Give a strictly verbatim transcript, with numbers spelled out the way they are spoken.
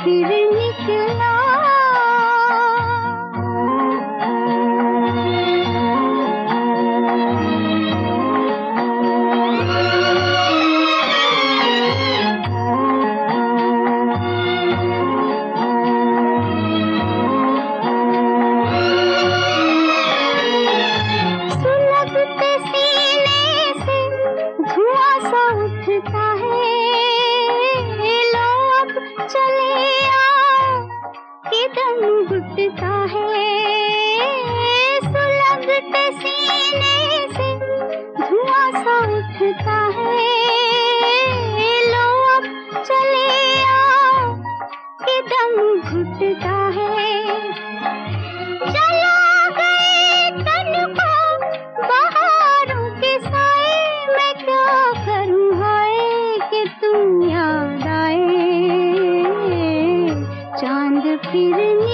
फिर निकला। सुलगते सीने से धुआं सा उठता है, लो अब चले आओ कि दम घुटता है। सुलगते सीने से धुआं सा उठता है, लो अब चले आओ कि दम घुटता है। चला गए तन को बहारों के साए, मैं क्या करूं हाय कि तुम याद आए। चांद फिर